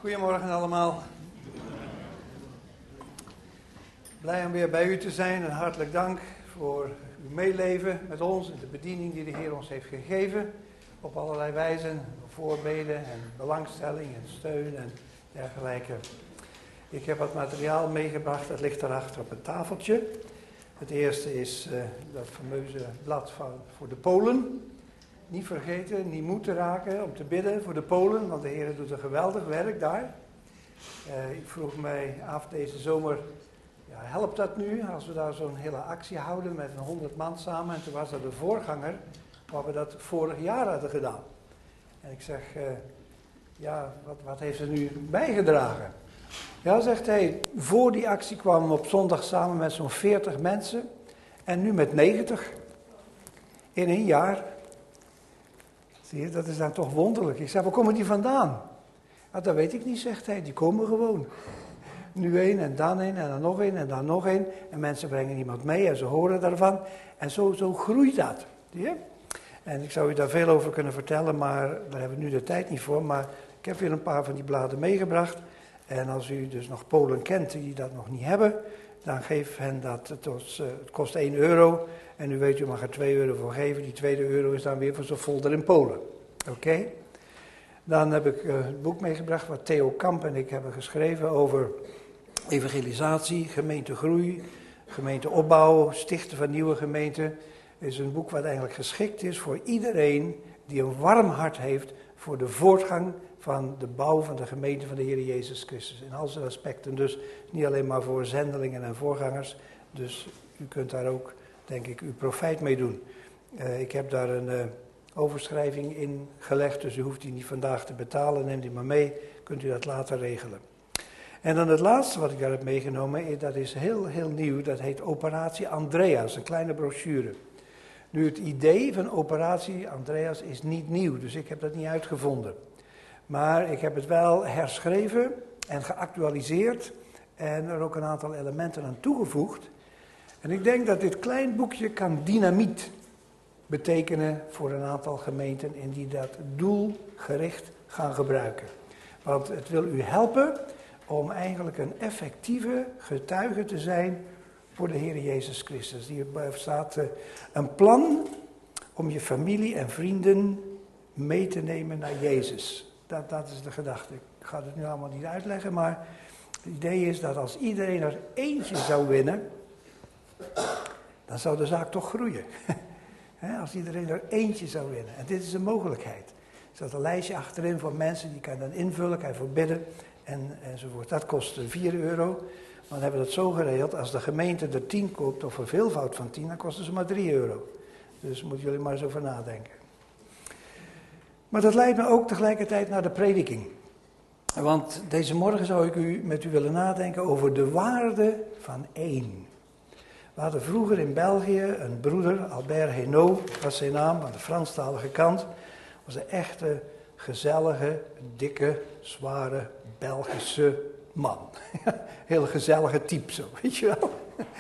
Goedemorgen allemaal. Blij om weer bij u te zijn en hartelijk dank voor uw meeleven met ons en de bediening die de Heer ons heeft gegeven. Op allerlei wijzen, voorbeden en belangstelling en steun en dergelijke. Ik heb wat materiaal meegebracht, dat ligt daarachter op het tafeltje. Het eerste is dat fameuze blad voor de Polen. Niet vergeten, niet moeten raken om te bidden voor de Polen, want de Heer doet een geweldig werk daar. Ik vroeg mij af deze zomer, ja, helpt dat nu als we daar zo'n hele actie houden met 100 man samen? En toen was dat de voorganger, waar we dat vorig jaar hadden gedaan. En ik zeg, wat heeft er nu bijgedragen? Ja, zegt hij, voor die actie kwamen we op zondag samen met zo'n 40 mensen en nu met 90 in een jaar. Zie je, dat is dan toch wonderlijk. Ik zeg, waar komen die vandaan? Ah, dat weet ik niet, zegt hij, die komen gewoon. Nu één en dan één en dan nog één en dan nog één. En mensen brengen iemand mee en ze horen daarvan. En zo groeit dat. Zie je? En ik zou u daar veel over kunnen vertellen, maar daar hebben we nu de tijd niet voor. Maar ik heb weer een paar van die bladen meegebracht. En als u dus nog Polen kent die dat nog niet hebben, dan geef hen dat. Het kost 1 euro. En u weet, u mag er 2 euro voor geven. Die tweede euro is dan weer voor zo'n folder in Polen. Oké? Dan heb ik het boek meegebracht wat Theo Kamp en ik hebben geschreven over evangelisatie, gemeentegroei, gemeenteopbouw, stichten van nieuwe gemeenten. Het is een boek wat eigenlijk geschikt is voor iedereen die een warm hart heeft voor de voortgang van de bouw van de gemeente van de Heer Jezus Christus. In al zijn aspecten, dus niet alleen maar voor zendelingen en voorgangers. Dus u kunt daar ook, denk ik, uw profijt mee doen. Ik heb daar een overschrijving in gelegd, dus u hoeft die niet vandaag te betalen. Neem die maar mee, kunt u dat later regelen. En dan het laatste wat ik daar heb meegenomen, dat is heel nieuw, dat heet Operatie Andreas, een kleine brochure. Nu, het idee van Operatie Andreas is niet nieuw, dus ik heb dat niet uitgevonden. Maar ik heb het wel herschreven en geactualiseerd en er ook een aantal elementen aan toegevoegd. En ik denk dat dit klein boekje kan dynamiet betekenen voor een aantal gemeenten en die dat doelgericht gaan gebruiken. Want het wil u helpen om eigenlijk een effectieve getuige te zijn voor de Heer Jezus Christus. Hierbij staat een plan om je familie en vrienden mee te nemen naar Jezus. Dat is de gedachte. Ik ga het nu allemaal niet uitleggen, maar het idee is dat als iedereen er eentje zou winnen, dan zou de zaak toch groeien. Als iedereen er eentje zou winnen. En dit is een mogelijkheid. Er staat een lijstje achterin voor mensen, die kan dan invullen, kan je voor bidden enzovoort. Dat kost 4 euro. Maar dan hebben we dat zo geregeld, als de gemeente er 10 koopt, of een veelvoud van 10, dan kosten ze maar 3 euro. Dus moeten jullie maar eens over nadenken. Maar dat leidt me ook tegelijkertijd naar de prediking. Want deze morgen zou ik met u willen nadenken over de waarde van één. We hadden vroeger in België een broeder, Albert Henault was zijn naam, aan de Franstalige kant. Was een echte, gezellige, dikke, zware, Belgische man. Heel gezellige type zo, weet je wel.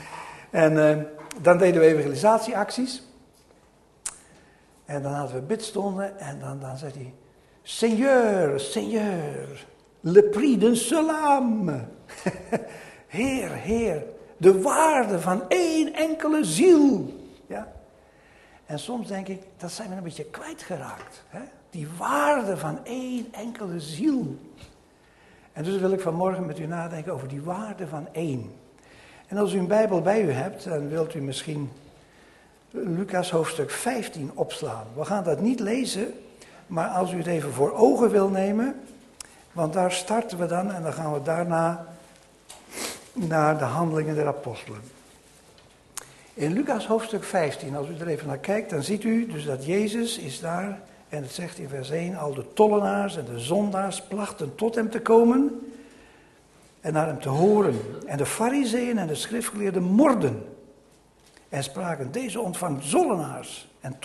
En dan deden we evangelisatieacties. En dan hadden we bidstonden en dan zei hij, Seigneur, Seigneur, le prix d'un seul âme. Heer, de waarde van één enkele ziel. Ja? En soms denk ik, dat zijn we een beetje kwijtgeraakt. Hè? Die waarde van één enkele ziel. En dus wil ik vanmorgen met u nadenken over die waarde van één. En als u een Bijbel bij u hebt, dan wilt u misschien Lucas hoofdstuk 15 opslaan. We gaan dat niet lezen, maar als u het even voor ogen wil nemen, want daar starten we dan en dan gaan we daarna naar de handelingen der apostelen. In Lucas hoofdstuk 15, als u er even naar kijkt, dan ziet u dus dat Jezus is daar, en het zegt in vers 1, al de tollenaars en de zondaars plachten tot hem te komen en naar hem te horen. En de farizeeën en de schriftgeleerden morden en spraken, deze ontvangt tollenaars en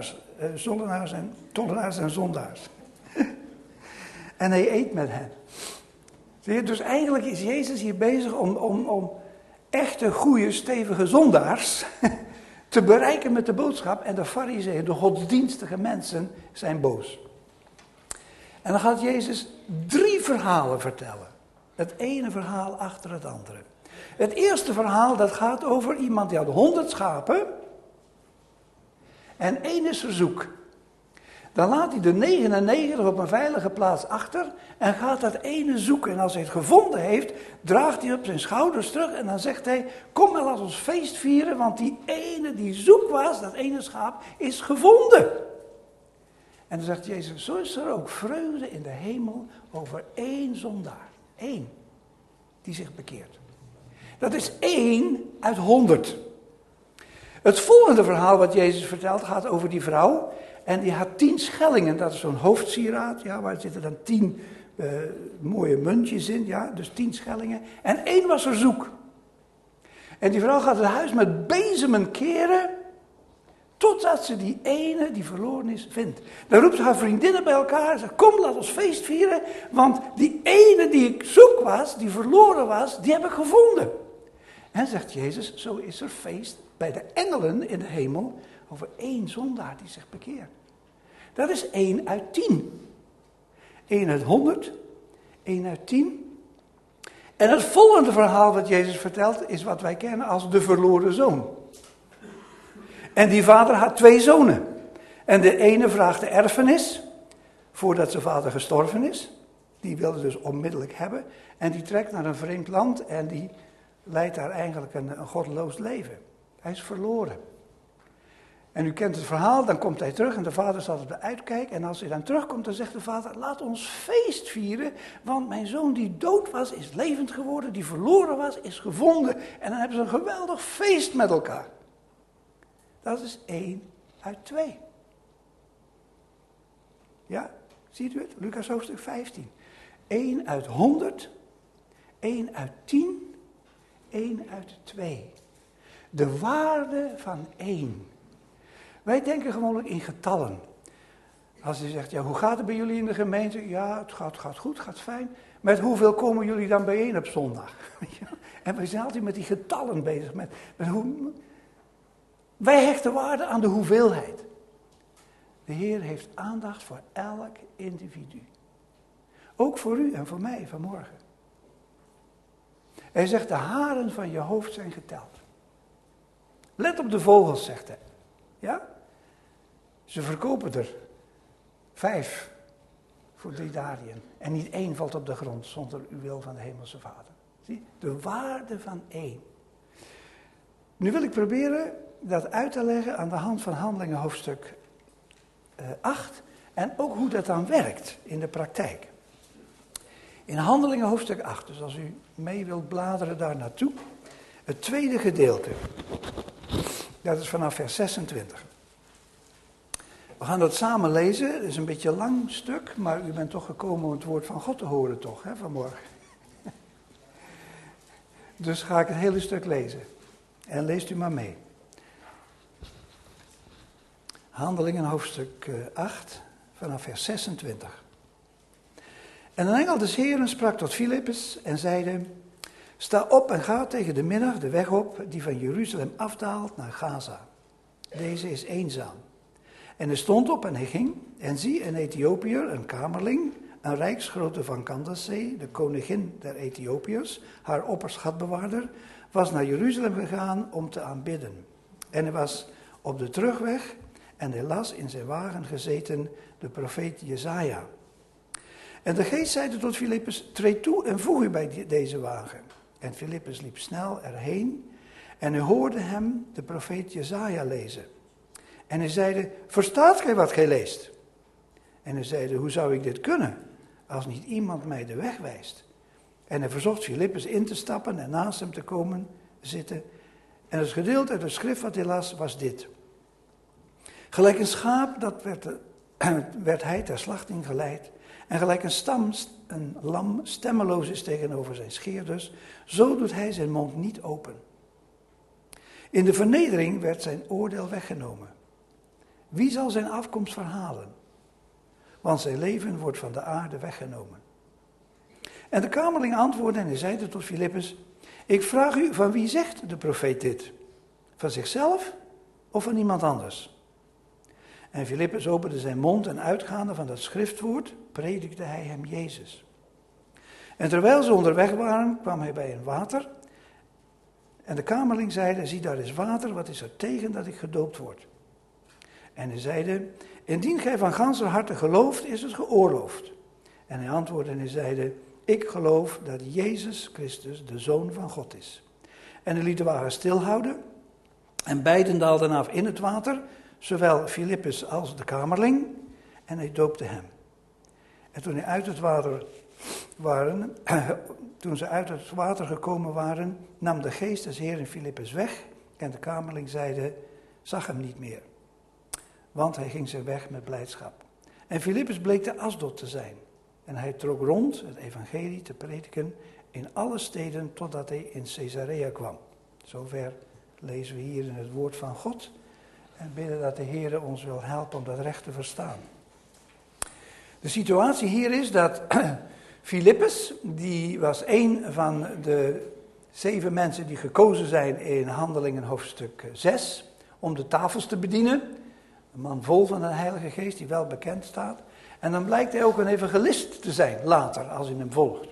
zondaars. En hij eet met hen. Zie je, dus eigenlijk is Jezus hier bezig om echte, goede, stevige zondaars te bereiken met de boodschap. En de farizeeën, de godsdienstige mensen, zijn boos. En dan gaat Jezus 3 verhalen vertellen. Het ene verhaal achter het andere. Het eerste verhaal dat gaat over iemand die had 100 schapen. En 1 is er zoek. Dan laat hij de 99 op een veilige plaats achter en gaat dat ene zoeken. En als hij het gevonden heeft, draagt hij op zijn schouders terug en dan zegt hij: kom maar, laat ons feest vieren, want die ene die zoek was, dat ene schaap, is gevonden. En dan zegt Jezus: zo is er ook vreugde in de hemel over 1 zondaar. 1 die zich bekeert. Dat is 1 uit 100. Het volgende verhaal wat Jezus vertelt gaat over die vrouw. En die had 10 schellingen, dat is zo'n hoofdsieraad, ja, waar zitten dan 10 mooie muntjes in, ja, dus 10 schellingen. En 1 was er zoek. En die vrouw gaat het huis met bezemen keren, totdat ze die ene die verloren is vindt. Dan roept ze haar vriendinnen bij elkaar en zegt: kom, laat ons feest vieren, want die ene die ik zoek was, die verloren was, die heb ik gevonden. En zegt Jezus: zo is er feest bij de engelen in de hemel over 1 zondaar die zich bekeert. Dat is 1 uit 10. 1 uit 100, 1 uit 10. En het volgende verhaal wat Jezus vertelt is wat wij kennen als de verloren zoon. En die vader had 2 zonen. En de ene vraagt de erfenis, voordat zijn vader gestorven is. Die wilde dus onmiddellijk hebben. En die trekt naar een vreemd land en die leidt daar eigenlijk een goddeloos leven. Hij is verloren. En u kent het verhaal, dan komt hij terug en de vader staat op de uitkijk. En als hij dan terugkomt, dan zegt de vader: laat ons feest vieren, want mijn zoon die dood was, is levend geworden, die verloren was, is gevonden. En dan hebben ze een geweldig feest met elkaar. Dat is 1 uit 2. Ja, ziet u het? Lucas hoofdstuk 15. 1 uit 100, 1 uit 10, 1 uit 2. De waarde van 1. Wij denken gewoonlijk in getallen. Als je zegt: ja, hoe gaat het bij jullie in de gemeente? Ja, het gaat goed, het gaat fijn. Met hoeveel komen jullie dan bijeen op zondag? En we zijn altijd met die getallen bezig. Wij hechten waarde aan de hoeveelheid. De Heer heeft aandacht voor elk individu. Ook voor u en voor mij vanmorgen. Hij zegt: de haren van je hoofd zijn geteld. Let op de vogels, zegt hij. Ja? Ze verkopen er 5 voor 3 dariën. En niet 1 valt op de grond zonder uw wil van de hemelse Vader. Zie? De waarde van 1. Nu wil ik proberen dat uit te leggen aan de hand van Handelingen hoofdstuk 8. En ook hoe dat dan werkt in de praktijk. In Handelingen hoofdstuk 8, dus als u mee wilt bladeren daar naartoe. Het tweede gedeelte. Dat is vanaf vers 26. We gaan dat samen lezen. Het is een beetje een lang stuk, maar u bent toch gekomen om het woord van God te horen toch, hè, vanmorgen. Dus ga ik het hele stuk lezen. En leest u maar mee. Handelingen hoofdstuk 8, vanaf vers 26. En een engel des Heeren sprak tot Filippus en zeide: sta op en ga tegen de middag de weg op die van Jeruzalem afdaalt naar Gaza. Deze is eenzaam. En hij stond op en hij ging. En zie, een Ethiopiër, een kamerling, een rijksgrote van Candace, de koningin der Ethiopiërs, haar opperschatbewaarder, was naar Jeruzalem gegaan om te aanbidden. En hij was op de terugweg en hij las in zijn wagen gezeten de profeet Jesaja. En de geest zeide tot Filippus: treed toe en voeg u bij deze wagen. En Filippus liep snel erheen en hij hoorde hem de profeet Jesaja lezen. En hij zeide: verstaat gij wat gij leest? En hij zeide: hoe zou ik dit kunnen, als niet iemand mij de weg wijst? En hij verzocht Filippus in te stappen en naast hem te komen zitten. En het gedeelte uit de schrift wat hij las was dit: gelijk een schaap, dat werd hij ter slachting geleid. En gelijk een lam stemmeloos is tegenover zijn scheerders, zo doet hij zijn mond niet open. In de vernedering werd zijn oordeel weggenomen. Wie zal zijn afkomst verhalen? Want zijn leven wordt van de aarde weggenomen. En de kamerling antwoordde en hij zeide tot Filippus: ik vraag u, van wie zegt de profeet dit? Van zichzelf of van iemand anders? En Filippus opende zijn mond en uitgaande van dat schriftwoord predikte hij hem Jezus. En terwijl ze onderweg waren, kwam hij bij een water. En de kamerling zeide, zie daar is water, wat is er tegen dat ik gedoopt word? En hij zeide, indien gij van ganser harte gelooft, is het geoorloofd. En hij antwoordde en hij zeide, ik geloof dat Jezus Christus de Zoon van God is. En hij liet de wagen stilhouden. En beiden daalden af in het water, zowel Filippus als de kamerling. En hij doopte hem. En toen ze uit het water gekomen waren, nam de geest des Heeren Filippus weg. En de kamerling zeide, zag hem niet meer. Want hij ging zijn weg met blijdschap. En Filippus bleek te Asdod te zijn. En hij trok rond het evangelie te prediken in alle steden totdat hij in Caesarea kwam. Zover lezen we hier in het woord van God. En bidden dat de Heer ons wil helpen om dat recht te verstaan. De situatie hier is dat Filippus, die was een van de 7 mensen die gekozen zijn in Handelingen hoofdstuk 6, om de tafels te bedienen. Een man vol van de Heilige Geest die wel bekend staat. En dan blijkt hij ook een evangelist te zijn, later, als hij hem volgt.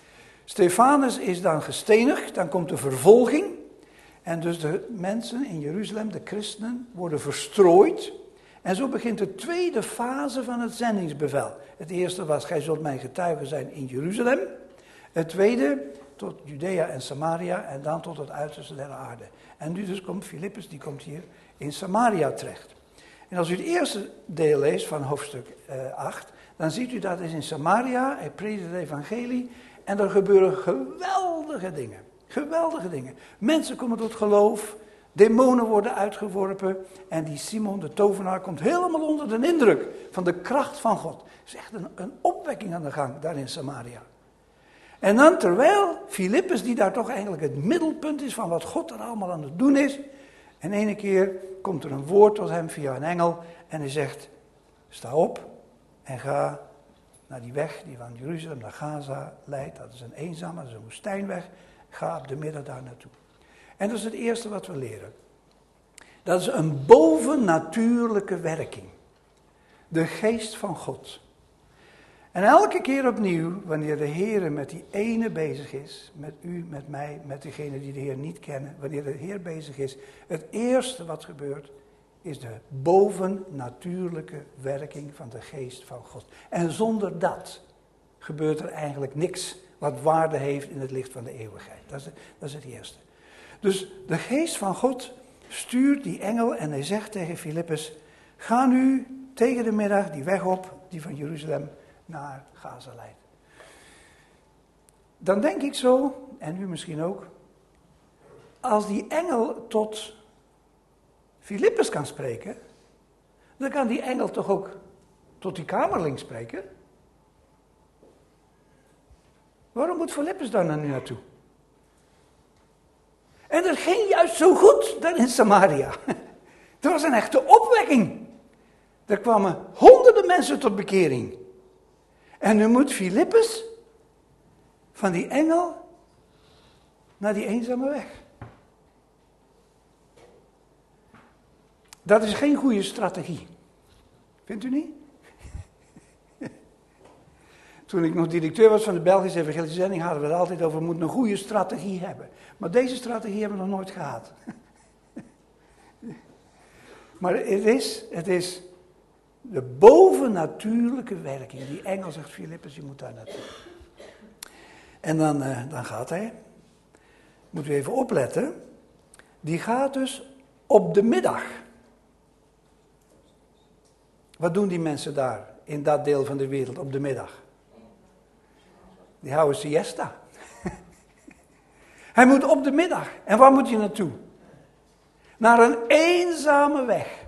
Stefanus is dan gestenigd, dan komt de vervolging. En dus de mensen in Jeruzalem, de christenen, worden verstrooid. En zo begint de tweede fase van het zendingsbevel. Het eerste was, gij zult mijn getuige zijn in Jeruzalem. Het tweede, tot Judea en Samaria en dan tot het uiterste der aarde. En nu dus komt Filippus, die komt hier in Samaria terecht. En als u het eerste deel leest van hoofdstuk 8, dan ziet u dat is in Samaria, hij predikt het evangelie en er gebeuren geweldige dingen. Geweldige dingen. Mensen komen tot geloof, demonen worden uitgeworpen en die Simon de tovenaar komt helemaal onder de indruk van de kracht van God. Er is echt een opwekking aan de gang daar in Samaria. En dan terwijl Filippus, die daar toch eigenlijk het middelpunt is van wat God er allemaal aan het doen is, en ene keer komt er een woord tot hem via een engel en hij zegt, sta op en ga naar die weg die van Jeruzalem naar Gaza leidt. Dat is een eenzame, dat is een woestijnweg. Ga op de middag daar naartoe. En dat is het eerste wat we leren. Dat is een bovennatuurlijke werking. De geest van God. En elke keer opnieuw, wanneer de Heer met die ene bezig is, met u, met mij, met degenen die de Heer niet kennen, wanneer de Heer bezig is, het eerste wat gebeurt, is de bovennatuurlijke werking van de geest van God. En zonder dat gebeurt er eigenlijk niks wat waarde heeft in het licht van de eeuwigheid. Dat is het eerste. Dus de geest van God stuurt die engel en hij zegt tegen Filippus, ga nu tegen de middag die weg op, die van Jeruzalem naar Gaza leidt. Dan denk ik zo, en u misschien ook, als die engel tot Filippus kan spreken, dan kan die engel toch ook tot die kamerling spreken? Waarom moet Filippus daar nu naartoe? En dat ging juist zo goed daar in Samaria. Er was een echte opwekking. Er kwamen honderden mensen tot bekering. En nu moet Filippus van die engel naar die eenzame weg. Dat is geen goede strategie. Vindt u niet? Toen ik nog directeur was van de Belgische Evangelische Zending, hadden we het altijd over, we moeten een goede strategie hebben. Maar deze strategie hebben we nog nooit gehad. Maar het is de bovennatuurlijke werking. Die engel zegt, Filippus, je moet daar naartoe. En dan gaat hij. Moet u even opletten. Die gaat dus op de middag. Wat doen die mensen daar in dat deel van de wereld op de middag? Die houden siesta. Hij moet op de middag. En waar moet je naartoe? Naar een eenzame weg.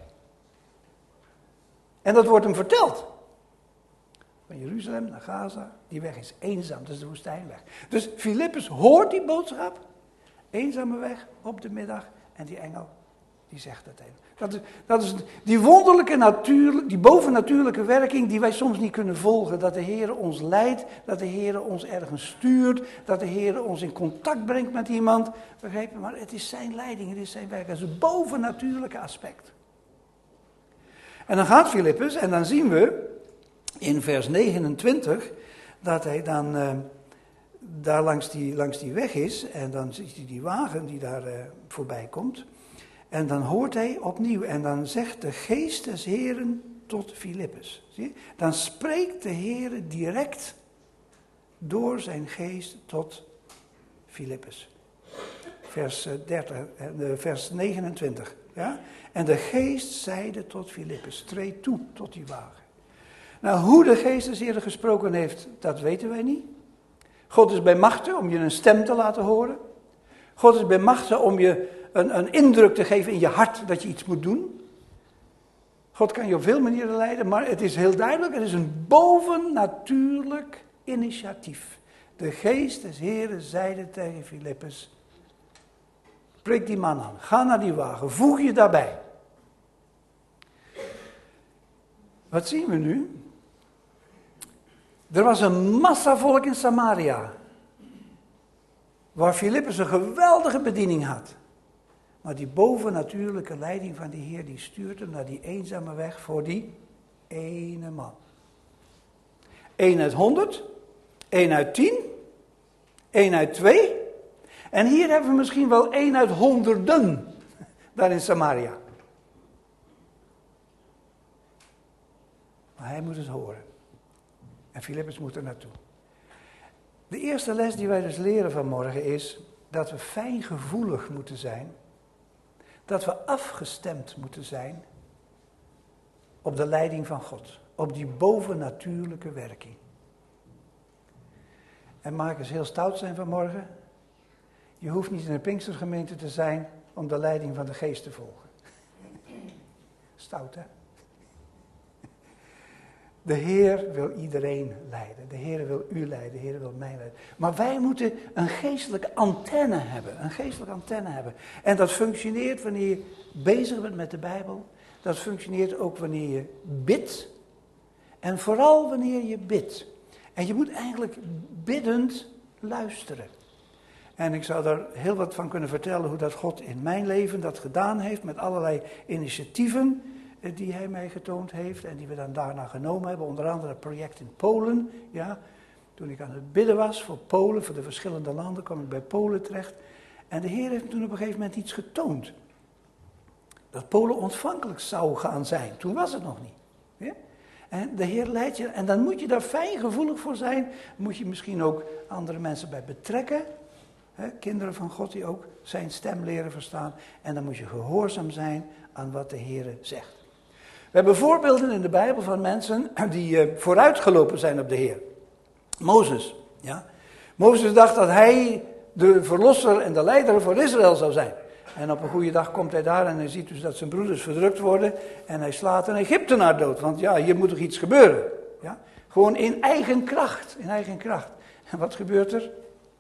En dat wordt hem verteld. Van Jeruzalem naar Gaza, die weg is eenzaam, dat is de woestijnweg. Dus Filippus hoort die boodschap, eenzame weg, op de middag, en die engel, die zegt het even. Dat is die wonderlijke die bovennatuurlijke werking die wij soms niet kunnen volgen. Dat de Heer ons leidt, dat de Heer ons ergens stuurt, dat de Heer ons in contact brengt met iemand. Begrijp je? Maar het is zijn leiding, het is zijn werk, het is een bovennatuurlijke aspect. En dan gaat Filippus en dan zien we in vers 29 dat hij dan daar langs die weg is en dan ziet hij die wagen die daar voorbij komt. En dan hoort hij opnieuw en dan zegt de geest des Heren tot Filippus. Zie je? Dan spreekt de Heer direct door zijn geest tot Filippus. Vers 29. Ja? En de geest zeide tot Filippus, treed toe tot die wagen. Nou, hoe de geest des Heren gesproken heeft, dat weten wij niet. God is bij machte om je een stem te laten horen. God is bij machte om je een indruk te geven in je hart dat je iets moet doen. God kan je op veel manieren leiden, maar het is heel duidelijk, het is een bovennatuurlijk initiatief. De geest des Heren zeide tegen Filippus, spreek die man aan, ga naar die wagen, voeg je daarbij. Wat zien we nu? Er was een massa volk in Samaria, waar Filippus een geweldige bediening had. Maar die bovennatuurlijke leiding van die Heer, die stuurt hem naar die eenzame weg voor die ene man. 1 uit 100, 1 uit 10, 1 uit 2. En hier hebben we misschien wel 1 uit honderden, daar in Samaria. Maar hij moet het horen. En Filippus moet er naartoe. De eerste les die wij dus leren vanmorgen is dat we fijngevoelig moeten zijn. Dat we afgestemd moeten zijn op de leiding van God. Op die bovennatuurlijke werking. En mag ik eens heel stout zijn vanmorgen? Je hoeft niet in een Pinkstergemeente te zijn om de leiding van de Geest te volgen. Stout, hè? De Heer wil iedereen leiden. De Heer wil u leiden. De Heer wil mij leiden. Maar wij moeten een geestelijke antenne hebben. Een geestelijke antenne hebben. En dat functioneert wanneer je bezig bent met de Bijbel. Dat functioneert ook wanneer je bidt. En vooral wanneer je bidt. En je moet eigenlijk biddend luisteren. En ik zou daar heel wat van kunnen vertellen hoe dat God in mijn leven dat gedaan heeft. Met allerlei initiatieven die hij mij getoond heeft en die we dan daarna genomen hebben. Onder andere het project in Polen. Ja. Toen ik aan het bidden was voor Polen, voor de verschillende landen, kwam ik bij Polen terecht. En de Heer heeft toen op een gegeven moment iets getoond. Dat Polen ontvankelijk zou gaan zijn. Toen was het nog niet. Ja? En de Heer leidt je, en dan moet je daar fijngevoelig voor zijn. Moet je misschien ook andere mensen bij betrekken. Kinderen van God die ook zijn stem leren verstaan. En dan moet je gehoorzaam zijn aan wat de Heer zegt. We hebben voorbeelden in de Bijbel van mensen die vooruitgelopen zijn op de Heer. Mozes. Ja? Mozes dacht dat hij de verlosser en de leider voor Israël zou zijn. En op een goede dag komt hij daar en hij ziet dus dat zijn broeders verdrukt worden. En hij slaat een Egyptenaar dood. Want ja, hier moet toch iets gebeuren. Ja? Gewoon in eigen kracht. In eigen kracht. En wat gebeurt er?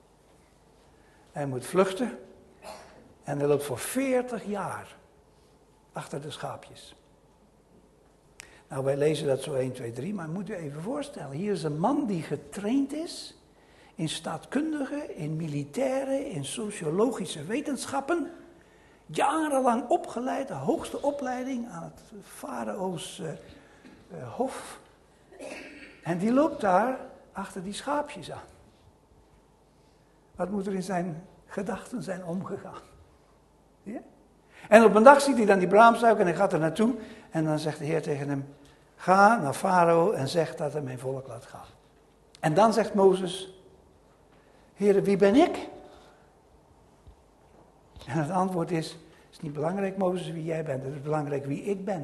Hij moet vluchten. En hij loopt voor 40 jaar achter de schaapjes. Nou, wij lezen dat zo 1, 2, 3, maar moet u even voorstellen. Hier is een man die getraind is in staatkundige, in militaire, in sociologische wetenschappen. Jarenlang opgeleid, de hoogste opleiding aan het farao's hof. En die loopt daar achter die schaapjes aan. Wat moet er in zijn gedachten zijn omgegaan? Ja? En op een dag ziet hij dan die braamstruik en hij gaat er naartoe. En dan zegt de Heer tegen hem, ga naar Farao en zeg dat hij mijn volk laat gaan. En dan zegt Mozes, Heer, wie ben ik? En het antwoord is, het is niet belangrijk Mozes wie jij bent, het is belangrijk wie ik ben.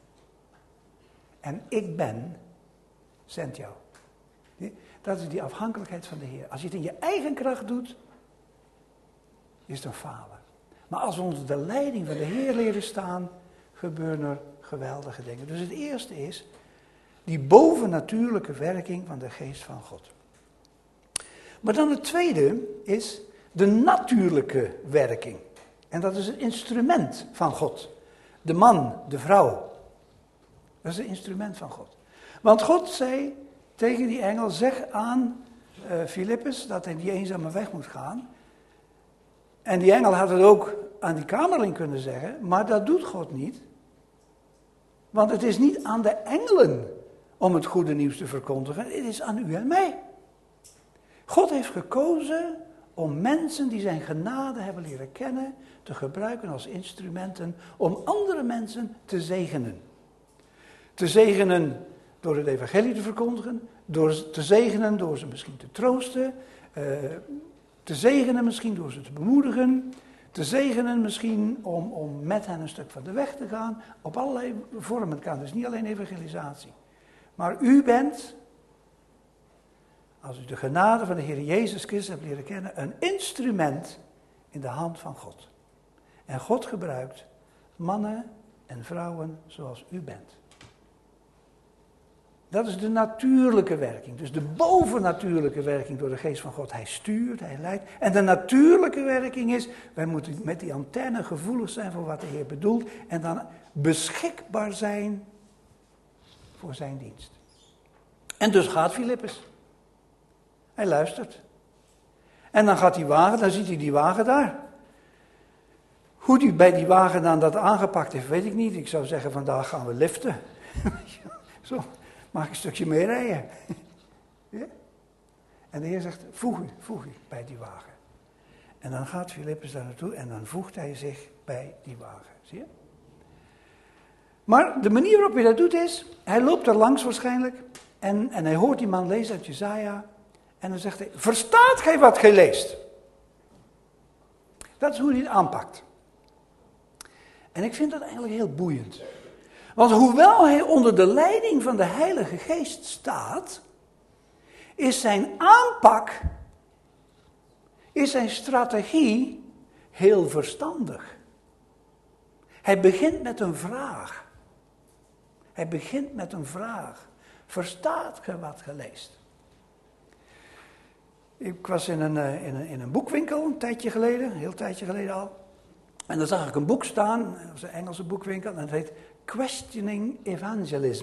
En ik ben, zendt jou. Dat is die afhankelijkheid van de Heer. Als je het in je eigen kracht doet, is het een falen. Maar als we onder de leiding van de Heer leren staan, gebeuren er geweldige dingen. Dus het eerste is die bovennatuurlijke werking van de geest van God. Maar dan het tweede is de natuurlijke werking. En dat is het instrument van God. De man, de vrouw. Dat is het instrument van God. Want God zei tegen die engel, zeg aan Filippus dat hij die eenzame weg moet gaan. En die engel had het ook aan die kamerling kunnen zeggen, maar dat doet God niet. Want het is niet aan de engelen om het goede nieuws te verkondigen, het is aan u en mij. God heeft gekozen om mensen die zijn genade hebben leren kennen, te gebruiken als instrumenten om andere mensen te zegenen. Te zegenen door het evangelie te verkondigen, te zegenen door ze misschien te troosten, te zegenen misschien door ze te bemoedigen, te zegenen misschien om met hen een stuk van de weg te gaan. Op allerlei vormen. Het kan dus niet alleen evangelisatie. Maar u bent, als u de genade van de Heer Jezus Christus hebt leren kennen, een instrument in de hand van God. En God gebruikt mannen en vrouwen zoals u bent. Dat is de natuurlijke werking. Dus de bovennatuurlijke werking door de geest van God. Hij stuurt, hij leidt. En de natuurlijke werking is, wij moeten met die antenne gevoelig zijn voor wat de Heer bedoelt. En dan beschikbaar zijn voor zijn dienst. En dus gaat Filippus. Hij luistert. En dan gaat die wagen, dan ziet hij die wagen daar. Hoe hij bij die wagen dan dat aangepakt heeft, weet ik niet. Ik zou zeggen, vandaag gaan we liften. Zo. Mag ik een stukje mee rijden? Ja? En de Heer zegt, voeg u bij die wagen. En dan gaat Filippus daar naartoe en dan voegt hij zich bij die wagen. Zie je? Maar de manier waarop hij dat doet is, hij loopt er langs waarschijnlijk. En hij hoort die man lezen uit Jesaja. En dan zegt hij, verstaat gij wat gij leest? Dat is hoe hij het aanpakt. En ik vind dat eigenlijk heel boeiend. Want hoewel hij onder de leiding van de Heilige Geest staat, is zijn aanpak, is zijn strategie heel verstandig. Hij begint met een vraag. Verstaat ge wat ge leest? Ik was in een boekwinkel een heel tijdje geleden al. En dan zag ik een boek staan, dat was een Engelse boekwinkel, en het heet Questioning Evangelism.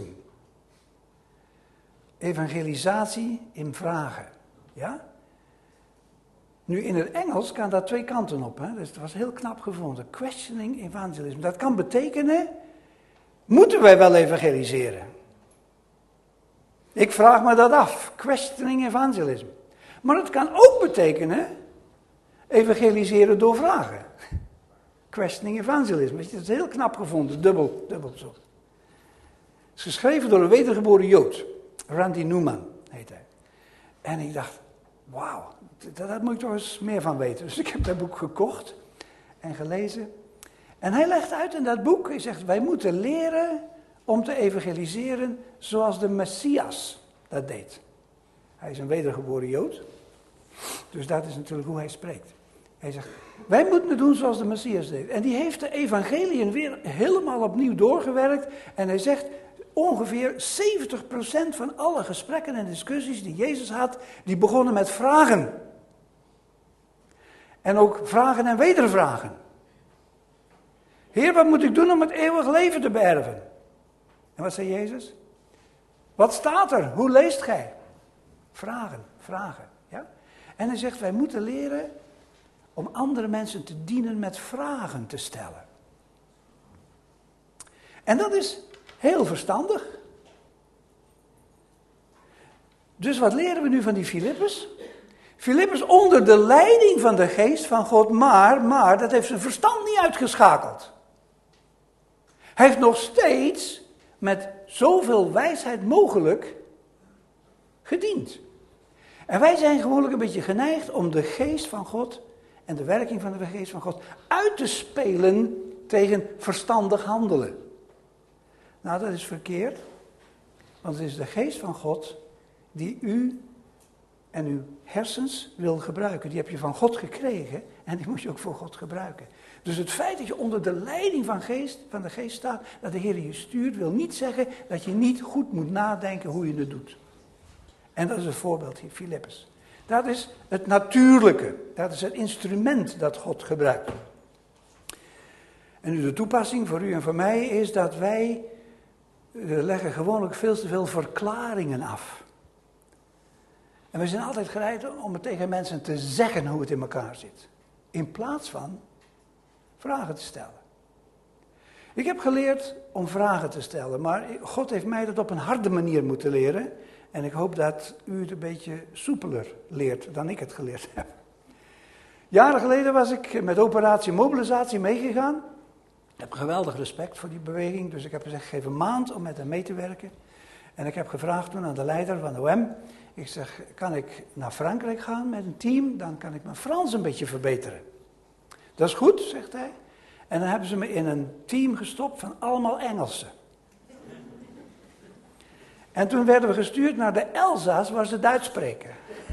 Evangelisatie in vragen. Ja? Nu in het Engels kan daar twee kanten op, hè? Dus het was heel knap gevonden. Questioning Evangelism. Dat kan betekenen, moeten wij wel evangeliseren? Ik vraag me dat af. Questioning Evangelism. Maar het kan ook betekenen, evangeliseren door vragen. Questioning Evangelism. Dat is heel knap gevonden, dubbel zo. Het is geschreven door een wedergeboren Jood. Randy Newman heet hij. En ik dacht, wauw, daar moet ik toch eens meer van weten. Dus ik heb dat boek gekocht en gelezen. En hij legt uit in dat boek, hij zegt, wij moeten leren om te evangeliseren zoals de Messias dat deed. Hij is een wedergeboren Jood. Dus dat is natuurlijk hoe hij spreekt. Hij zegt, wij moeten het doen zoals de Messias deed. En die heeft de evangeliën weer helemaal opnieuw doorgewerkt. En hij zegt, ongeveer 70% van alle gesprekken en discussies die Jezus had, die begonnen met vragen. En ook vragen en wedervragen. Heer, wat moet ik doen om het eeuwig leven te beërven? En wat zei Jezus? Wat staat er? Hoe leest gij? Vragen. Ja? En hij zegt, wij moeten leren om andere mensen te dienen met vragen te stellen. En dat is heel verstandig. Dus wat leren we nu van die Filippus? Filippus onder de leiding van de geest van God, maar dat heeft zijn verstand niet uitgeschakeld. Hij heeft nog steeds met zoveel wijsheid mogelijk gediend. En wij zijn gewoonlijk een beetje geneigd om de geest van God en de werking van de geest van God uit te spelen tegen verstandig handelen. Nou, dat is verkeerd, want het is de geest van God die u en uw hersens wil gebruiken. Die heb je van God gekregen en die moet je ook voor God gebruiken. Dus het feit dat je onder de leiding van de geest staat, dat de Heer je stuurt, wil niet zeggen dat je niet goed moet nadenken hoe je het doet. En dat is het voorbeeld hier, Filippus. Dat is het natuurlijke, dat is het instrument dat God gebruikt. En nu de toepassing voor u en voor mij is dat wij leggen gewoonlijk veel te veel verklaringen af. En we zijn altijd geneigd om het tegen mensen te zeggen hoe het in elkaar zit. In plaats van vragen te stellen. Ik heb geleerd om vragen te stellen, maar God heeft mij dat op een harde manier moeten leren. En ik hoop dat u het een beetje soepeler leert dan ik het geleerd heb. Jaren geleden was ik met operatie mobilisatie meegegaan. Ik heb geweldig respect voor die beweging, dus ik heb gezegd, geef een maand om met hem mee te werken. En ik heb gevraagd toen aan de leider van de OM, ik zeg, kan ik naar Frankrijk gaan met een team? Dan kan ik mijn Frans een beetje verbeteren. Dat is goed, zegt hij. En dan hebben ze me in een team gestopt van allemaal Engelsen. En toen werden we gestuurd naar de Elzas, waar ze Duits spreken.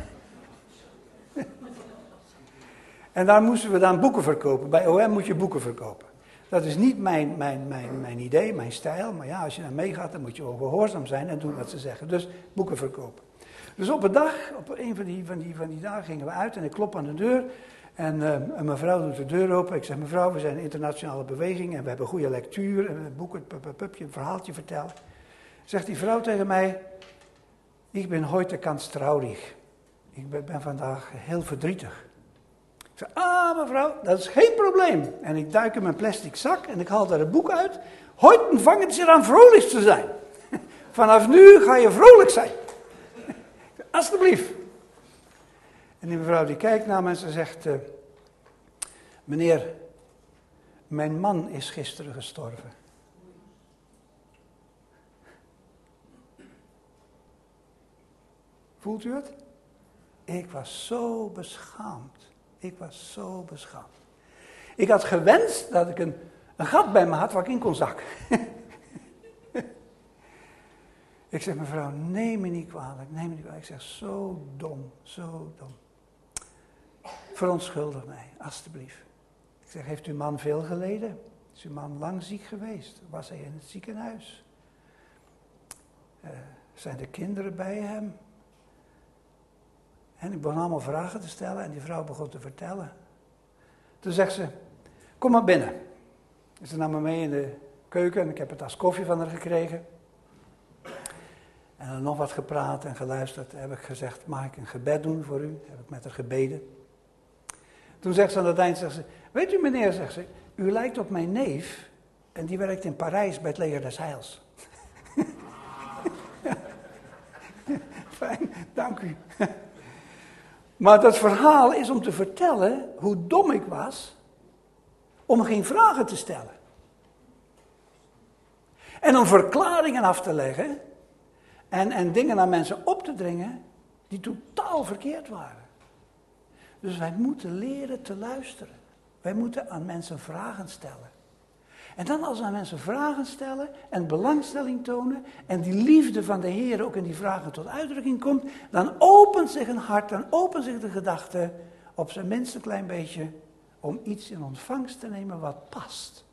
En daar moesten we dan boeken verkopen. Bij OM moet je boeken verkopen. Dat is niet mijn idee, mijn stijl. Maar ja, als je daar meegaat, dan moet je wel gehoorzaam zijn en doen wat ze zeggen. Dus boeken verkopen. Dus op een dag, op een van die dagen gingen we uit en ik klop aan de deur. En een mevrouw doet de deur open. Ik zeg, mevrouw, we zijn een internationale beweging en we hebben goede lectuur. En we boeken, een verhaaltje vertellen. Zegt die vrouw tegen mij, ik ben heute ganz traurig. Ik ben vandaag heel verdrietig. Ik zeg, mevrouw, dat is geen probleem. En ik duik in mijn plastic zak en ik haal daar een boek uit. Heute vangen ze aan vrolijk te zijn. Vanaf nu ga je vrolijk zijn. Alsjeblieft. En die mevrouw die kijkt naar me en ze zegt, meneer, mijn man is gisteren gestorven. Voelt u het? Ik was zo beschaamd. Ik had gewenst dat ik een gat bij me had waar ik in kon zakken. Ik zeg, mevrouw, neem me niet kwalijk. Ik zeg, zo dom. Verontschuldig mij, alstublieft. Ik zeg, heeft uw man veel geleden? Is uw man lang ziek geweest? Was hij in het ziekenhuis? Zijn er kinderen bij hem? En ik begon allemaal vragen te stellen en die vrouw begon te vertellen. Toen zegt ze, kom maar binnen. Ze nam me mee in de keuken en ik heb een tas koffie van haar gekregen. En dan nog wat gepraat en geluisterd. Heb ik gezegd, mag ik een gebed doen voor u? Heb ik met haar gebeden. Toen zegt ze aan het eind, zegt ze, weet u meneer, zegt ze, u lijkt op mijn neef en die werkt in Parijs bij het leger des Heils. Fijn, dank u. Maar dat verhaal is om te vertellen hoe dom ik was om geen vragen te stellen. En om verklaringen af te leggen en dingen aan mensen op te dringen die totaal verkeerd waren. Dus wij moeten leren te luisteren. Wij moeten aan mensen vragen stellen. En dan als we aan mensen vragen stellen en belangstelling tonen en die liefde van de Heer ook in die vragen tot uitdrukking komt, dan opent zich een hart, dan opent zich de gedachte op zijn minst een klein beetje om iets in ontvangst te nemen wat past.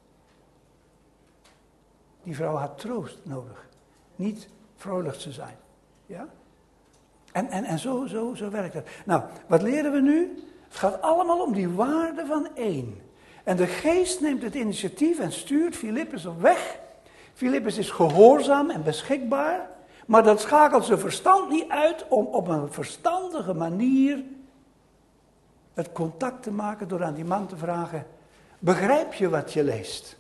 Die vrouw had troost nodig, niet vrolijk te zijn. Ja? En zo werkt het. Nou, wat leren we nu? Het gaat allemaal om die waarde van één. En de geest neemt het initiatief en stuurt Filippus op weg. Filippus is gehoorzaam en beschikbaar, maar dat schakelt zijn verstand niet uit om op een verstandige manier het contact te maken door aan die man te vragen, begrijp je wat je leest?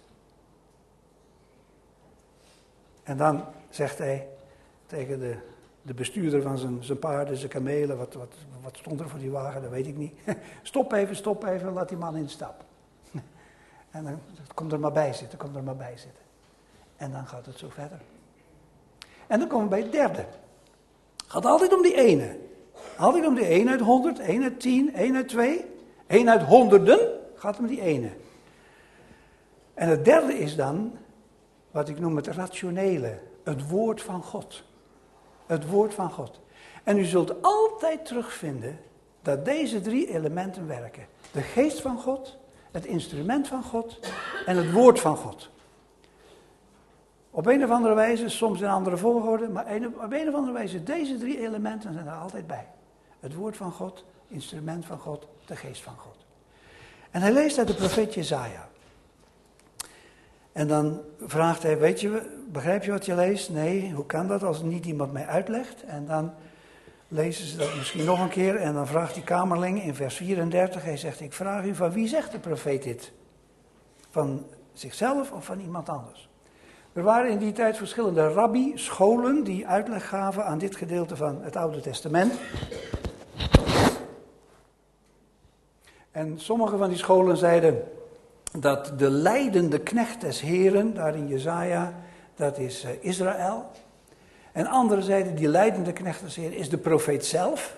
En dan zegt hij tegen de bestuurder van zijn paarden, zijn kamelen, wat stond er voor die wagen, dat weet ik niet. Stop even, laat die man instappen. En dan komt er maar bij zitten. En dan gaat het zo verder. En dan komen we bij het derde. Het gaat altijd om die ene. Altijd om die 1 uit 100, 1 uit 10, 1 uit 2, 1 uit honderden. Gaat om die ene. En het derde is dan, wat ik noem het rationele. Het woord van God. Het woord van God. En u zult altijd terugvinden dat deze 3 elementen werken. De geest van God, het instrument van God en het woord van God. Op een of andere wijze, soms in andere volgorde, maar op een of andere wijze, deze 3 elementen zijn er altijd bij. Het woord van God, instrument van God, de geest van God. En hij leest uit de profeet Jesaja. En dan vraagt hij, begrijp je wat je leest? Nee, hoe kan dat als niet iemand mij uitlegt? En dan lezen ze dat misschien nog een keer en dan vraagt die kamerling in vers 34, hij zegt, ik vraag u, van wie zegt de profeet dit? Van zichzelf of van iemand anders? Er waren in die tijd verschillende rabbi-scholen die uitleg gaven aan dit gedeelte van het Oude Testament. En sommige van die scholen zeiden dat de leidende knecht des Heren, daar in Jesaja, dat is Israël. En anderen zeiden die leidende knecht des Heren is de profeet zelf.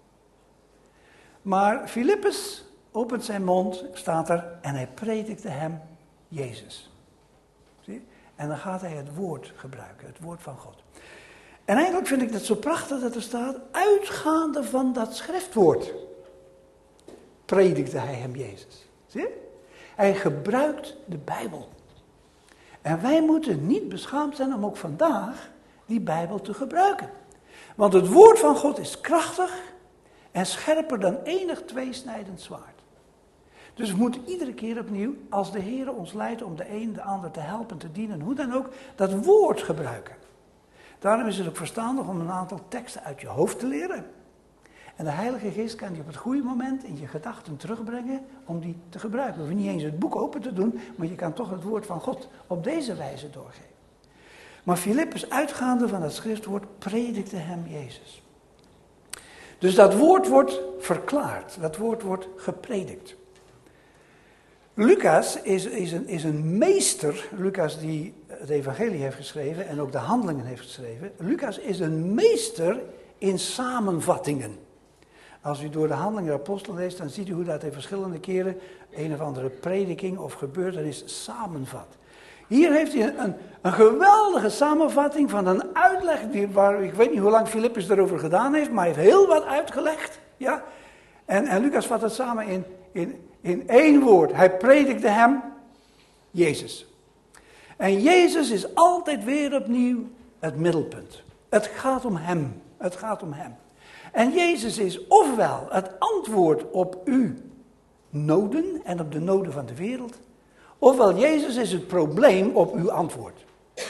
Maar Filippus opent zijn mond, staat er, en hij predikte hem Jezus. Zie je? En dan gaat hij het woord gebruiken, het woord van God. En eigenlijk vind ik het zo prachtig dat er staat, uitgaande van dat schriftwoord, predikte hij hem Jezus. Zie je? Hij gebruikt de Bijbel. En wij moeten niet beschaamd zijn om ook vandaag die Bijbel te gebruiken. Want het woord van God is krachtig en scherper dan enig tweesnijdend zwaard. Dus we moeten iedere keer opnieuw, als de Heer ons leidt om de een de ander te helpen, te dienen, hoe dan ook, dat woord gebruiken. Daarom is het ook verstandig om een aantal teksten uit je hoofd te leren. En de Heilige Geest kan die op het goede moment in je gedachten terugbrengen om die te gebruiken. Je hoeft niet eens het boek open te doen, maar je kan toch het woord van God op deze wijze doorgeven. Maar Filippus, uitgaande van het schriftwoord, predikte hem Jezus. Dus dat woord wordt verklaard, dat woord wordt gepredikt. Lucas is een meester, Lucas die het evangelie heeft geschreven en ook de handelingen heeft geschreven. Lucas is een meester in samenvattingen. Als u door de handelingen der apostelen leest, dan ziet u hoe dat in verschillende keren een of andere prediking of gebeurtenis samenvat. Hier heeft hij een geweldige samenvatting van een uitleg, waar ik weet niet hoe lang Filippus erover gedaan heeft, maar hij heeft heel wat uitgelegd. Ja? En Lucas vat het samen in één woord. Hij predikte hem Jezus. En Jezus is altijd weer opnieuw het middelpunt. Het gaat om hem. Het gaat om hem. En Jezus is ofwel het antwoord op uw noden en op de noden van de wereld, ofwel Jezus is het probleem op uw antwoord.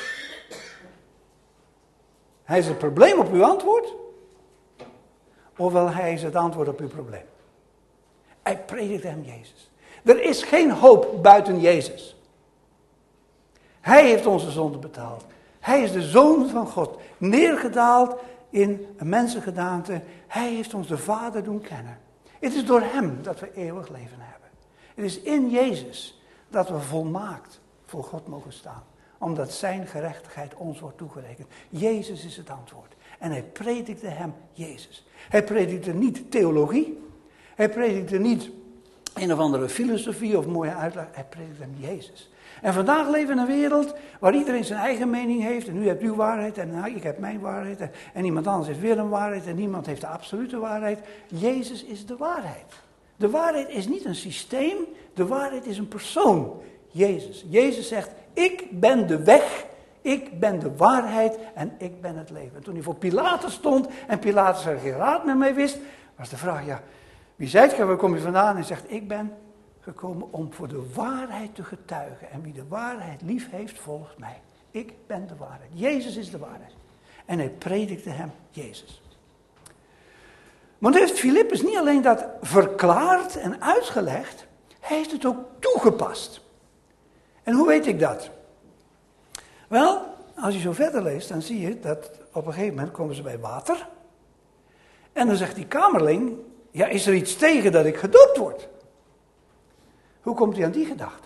Hij is het probleem op uw antwoord, ofwel hij is het antwoord op uw probleem. Hij predikte hem Jezus. Er is geen hoop buiten Jezus. Hij heeft onze zonde betaald. Hij is de Zoon van God, neergedaald in een mensengedaante. Hij heeft ons de Vader doen kennen. Het is door hem dat we eeuwig leven hebben. Het is in Jezus dat we volmaakt voor God mogen staan. Omdat zijn gerechtigheid ons wordt toegerekend. Jezus is het antwoord. En hij predikte hem Jezus. Hij predikte niet theologie. Hij predikte niet een of andere filosofie of mooie uitleg. Hij predikte hem Jezus. En vandaag leven we in een wereld waar iedereen zijn eigen mening heeft. En u hebt uw waarheid en ik heb mijn waarheid. En iemand anders heeft weer een waarheid en niemand heeft de absolute waarheid. Jezus is de waarheid. De waarheid is niet een systeem, de waarheid is een persoon. Jezus. Jezus zegt, ik ben de weg, ik ben de waarheid en ik ben het leven. En toen hij voor Pilatus stond en Pilatus er geen raad meer mee wist, was de vraag, ja, wie zijt gij, waar kom je vandaan? En hij zegt, ik ben gekomen om voor de waarheid te getuigen. En wie de waarheid lief heeft, volgt mij. Ik ben de waarheid. Jezus is de waarheid. En hij predikte hem Jezus. Maar nu heeft Filippus niet alleen dat verklaard en uitgelegd, hij heeft het ook toegepast. En hoe weet ik dat? Wel, als je zo verder leest, dan zie je dat op een gegeven moment komen ze bij water. En dan zegt die kamerling, ja, is er iets tegen dat ik gedoopt word? Hoe komt hij aan die gedachte?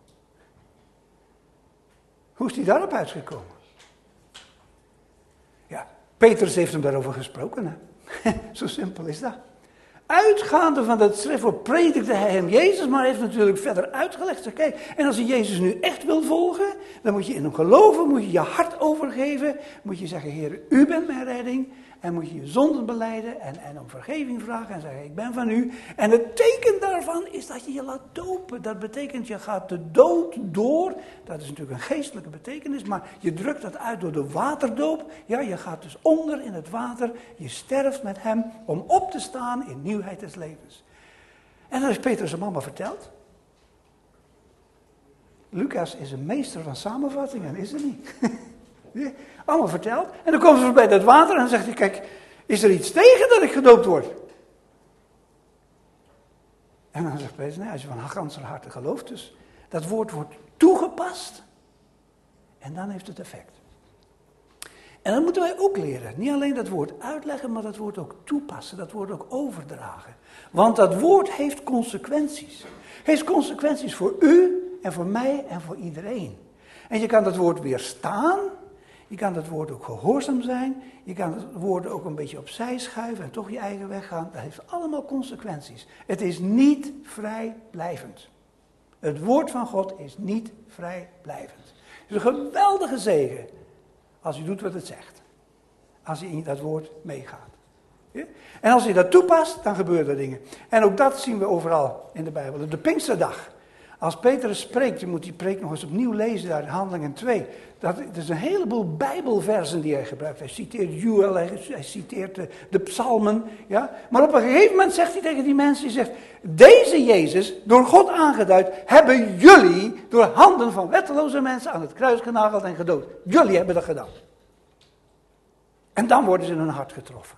Hoe is hij daarop uitgekomen? Ja, Petrus heeft hem daarover gesproken. Hè? Zo simpel is dat. Uitgaande van dat schriftwoord predikte hij hem Jezus, maar hij heeft natuurlijk verder uitgelegd. Zeg, kijk, en als je Jezus nu echt wil volgen, dan moet je in hem geloven, moet je je hart overgeven, moet je zeggen, Heer, u bent mijn redding. En moet je je zonden belijden en om vergeving vragen en zeggen, ik ben van u. En het teken daarvan is dat je je laat dopen. Dat betekent, je gaat de dood door. Dat is natuurlijk een geestelijke betekenis, maar je drukt dat uit door de waterdoop. Ja, je gaat dus onder in het water. Je sterft met hem om op te staan in nieuwheid des levens. En dat heeft Petrus hem allemaal verteld. Lucas is een meester van samenvattingen, is het niet? Allemaal verteld. En dan komen ze bij dat water en dan zegt hij, kijk, is er iets tegen dat ik gedoopt word? En dan zegt Petrus, nee, als je van ganser harte gelooft, dus dat woord wordt toegepast. En dan heeft het effect. En dan moeten wij ook leren. Niet alleen dat woord uitleggen, maar dat woord ook toepassen. Dat woord ook overdragen. Want dat woord heeft consequenties. Heeft consequenties voor u en voor mij en voor iedereen. En je kan dat woord weerstaan. Je kan dat woord ook gehoorzaam zijn. Je kan het woord ook een beetje opzij schuiven en toch je eigen weg gaan. Dat heeft allemaal consequenties. Het is niet vrijblijvend. Het woord van God is niet vrijblijvend. Het is een geweldige zegen als je doet wat het zegt. Als je in dat woord meegaat. Ja? En als je dat toepast, dan gebeuren er dingen. En ook dat zien we overal in de Bijbel. Op de Pinksterdag. Als Petrus spreekt, je moet die preek nog eens opnieuw lezen daar in Handelingen 2. Dat is een heleboel Bijbelversen die hij gebruikt. Hij citeert Joël, hij citeert de psalmen. Ja? Maar op een gegeven moment zegt hij tegen die mensen, hij zegt, deze Jezus, door God aangeduid, hebben jullie door handen van wetteloze mensen aan het kruis genageld en gedood. Jullie hebben dat gedaan. En dan worden ze in hun hart getroffen.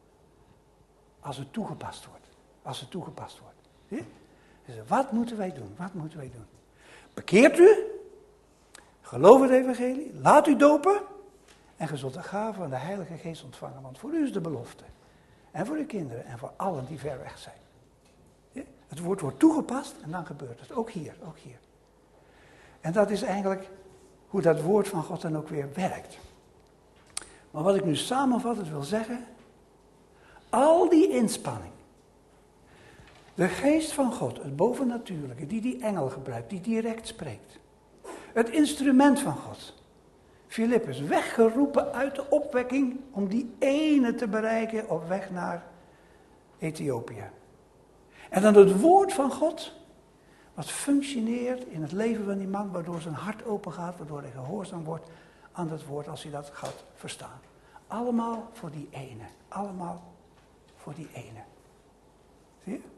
Als het toegepast wordt. Als het toegepast wordt. Zie je? Dus wat moeten wij doen? Wat moeten wij doen? Bekeert u, geloof het evangelie, laat u dopen en ge zult de gave van de Heilige Geest ontvangen. Want voor u is de belofte. En voor uw kinderen en voor allen die ver weg zijn. Ja? Het woord wordt toegepast en dan gebeurt het. Ook hier, ook hier. En dat is eigenlijk hoe dat woord van God dan ook weer werkt. Maar wat ik nu samenvattend wil zeggen, al die inspanning. De geest van God, het bovennatuurlijke, die engel gebruikt, die direct spreekt. Het instrument van God. Filippus, weggeroepen uit de opwekking om die ene te bereiken op weg naar Ethiopië. En dan het woord van God, wat functioneert in het leven van die man, waardoor zijn hart open gaat, waardoor hij gehoorzaam wordt aan dat woord als hij dat gaat verstaan. Allemaal voor die ene. Allemaal voor die ene. Zie je?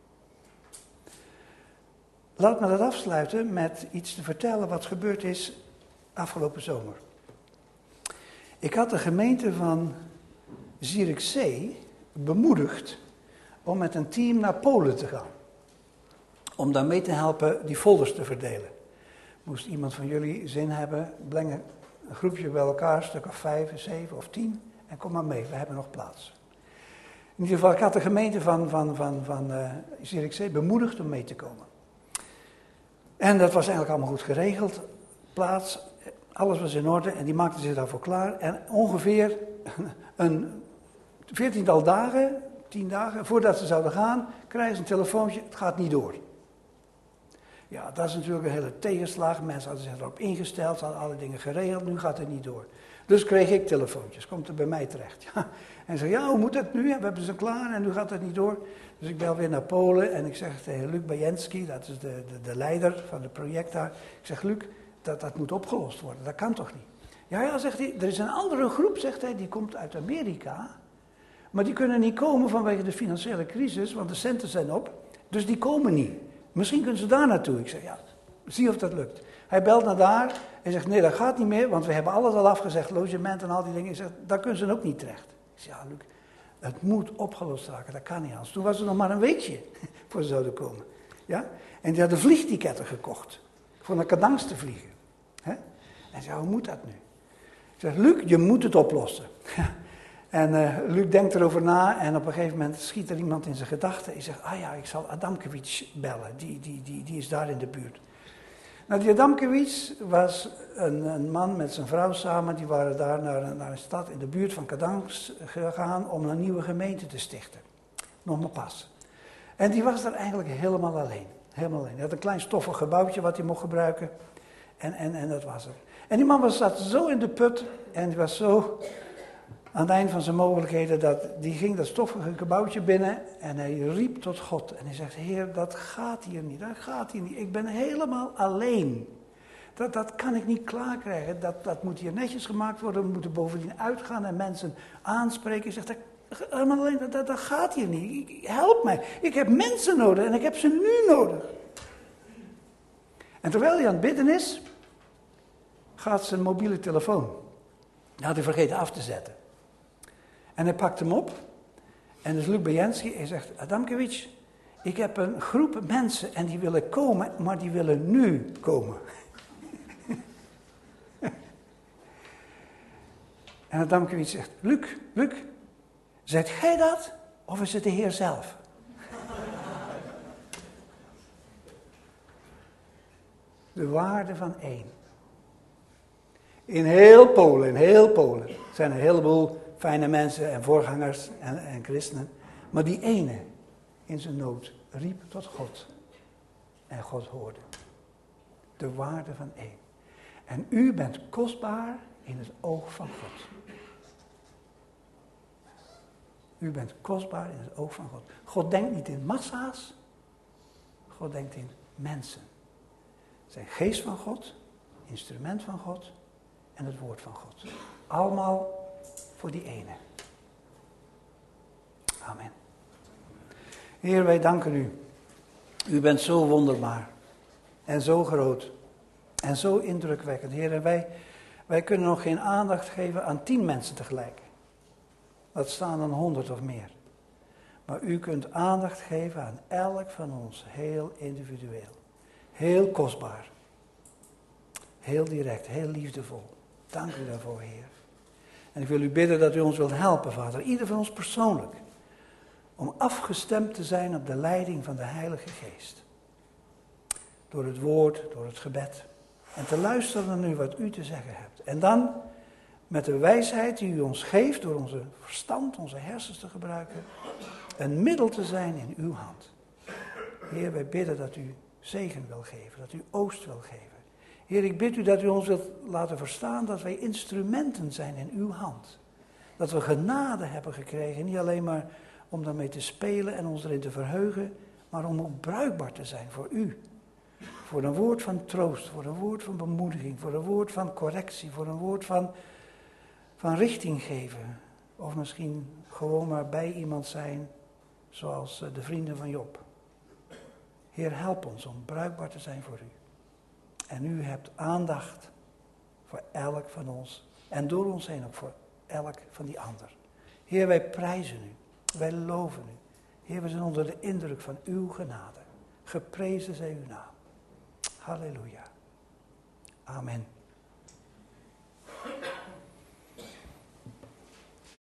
Laat me dat afsluiten met iets te vertellen wat gebeurd is afgelopen zomer. Ik had de gemeente van Zierikzee bemoedigd om met een team naar Polen te gaan. Om daar mee te helpen die folders te verdelen. Moest iemand van jullie zin hebben, breng een groepje bij elkaar, een stuk of 5, 7 of 10 en kom maar mee, we hebben nog plaats. In ieder geval, ik had de gemeente van Zierikzee bemoedigd om mee te komen. En dat was eigenlijk allemaal goed geregeld. Plaats, alles was in orde en die maakten zich daarvoor klaar. En ongeveer een 14-tal dagen, 10 dagen, voordat ze zouden gaan, krijgen ze een telefoontje, het gaat niet door. Ja, dat is natuurlijk een hele tegenslag. Mensen hadden zich erop ingesteld, ze hadden alle dingen geregeld, nu gaat het niet door. Dus kreeg ik telefoontjes, komt er bij mij terecht. Ja. En zei, ja, hoe moet het nu? We hebben ze klaar en nu gaat het niet door. Dus ik bel weer naar Polen en ik zeg tegen Luc Bajenski, dat is de leider van het project daar. Ik zeg, Luc, dat moet opgelost worden, dat kan toch niet? Ja, zegt hij, er is een andere groep, zegt hij, die komt uit Amerika. Maar die kunnen niet komen vanwege de financiële crisis, want de centen zijn op. Dus die komen niet. Misschien kunnen ze daar naartoe. Ik zeg, ja, zie of dat lukt. Hij belt naar daar en zegt, nee, dat gaat niet meer, want we hebben alles al afgezegd, logement en al die dingen. Hij zegt, daar kunnen ze ook niet terecht. Ik zeg, ja, Luc, het moet opgelost raken, dat kan niet anders. Toen was er nog maar een weekje voor ze zouden komen. Ja? En die hadden vliegtiketten gekocht, voor naar Kadans te vliegen. Hè? En zei, hoe moet dat nu? Ik zeg, Luc, je moet het oplossen. En Luc denkt erover na en op een gegeven moment schiet er iemand in zijn gedachten. Hij zegt, ah ja, ik zal Adamkiewicz bellen, die is daar in de buurt. Nou, die Adamkiewicz was een man met zijn vrouw samen, die waren daar naar een stad in de buurt van Kadans gegaan om een nieuwe gemeente te stichten. Nog maar pas. En die was daar eigenlijk helemaal alleen. Helemaal alleen. Hij had een klein stoffig gebouwtje wat hij mocht gebruiken en dat was het. En die man zat zo in de put en die was zo aan het eind van zijn mogelijkheden, die ging dat stoffige gebouwtje binnen en hij riep tot God. En hij zegt, Heer, dat gaat hier niet, dat gaat hier niet. Ik ben helemaal alleen. Dat kan ik niet klaarkrijgen. Dat moet hier netjes gemaakt worden. We moeten bovendien uitgaan en mensen aanspreken. Hij zegt, helemaal alleen, dat gaat hier niet. Help mij. Ik heb mensen nodig en ik heb ze nu nodig. En terwijl hij aan het bidden is, gaat zijn mobiele telefoon. Dat had hij vergeten af te zetten. En hij pakt hem op. En dus Luc Bajenski, hij zegt, Adamkiewicz, ik heb een groep mensen en die willen komen, maar die willen nu komen. En dan dank u iets zegt, Luc, zijt gij dat? Of is het de Heer zelf? De waarde van één. In heel Polen zijn er een heleboel fijne mensen en voorgangers en christenen. Maar die ene in zijn nood riep tot God. En God hoorde. De waarde van één. En u bent kostbaar in het oog van God. U bent kostbaar in het oog van God. God denkt niet in massa's. God denkt in mensen. Zijn geest van God, instrument van God en het woord van God. Allemaal voor die ene. Amen. Heer, wij danken u. U bent zo wonderbaar en zo groot en zo indrukwekkend. Heer, en wij kunnen nog geen aandacht geven aan 10 mensen tegelijk. Dat staan dan 100 of meer. Maar u kunt aandacht geven aan elk van ons, heel individueel. Heel kostbaar. Heel direct, heel liefdevol. Dank u daarvoor, Heer. En ik wil u bidden dat u ons wilt helpen, Vader. Ieder van ons persoonlijk. Om afgestemd te zijn op de leiding van de Heilige Geest. Door het woord, door het gebed. En te luisteren naar nu wat u te zeggen hebt. En dan met de wijsheid die u ons geeft, door onze verstand, onze hersens te gebruiken. Een middel te zijn in uw hand. Heer, wij bidden dat u zegen wil geven, dat u oost wil geven. Heer, ik bid u dat u ons wilt laten verstaan dat wij instrumenten zijn in uw hand. Dat we genade hebben gekregen, niet alleen maar om daarmee te spelen en ons erin te verheugen, maar om ook bruikbaar te zijn voor u. Voor een woord van troost, voor een woord van bemoediging, voor een woord van correctie, voor een woord van richting geven. Of misschien gewoon maar bij iemand zijn, zoals de vrienden van Job. Heer, help ons om bruikbaar te zijn voor u. En u hebt aandacht voor elk van ons. En door ons heen ook voor elk van die ander. Heer, wij prijzen u. Wij loven u. Heer, we zijn onder de indruk van uw genade. Geprezen zij uw naam. Halleluja. Amen.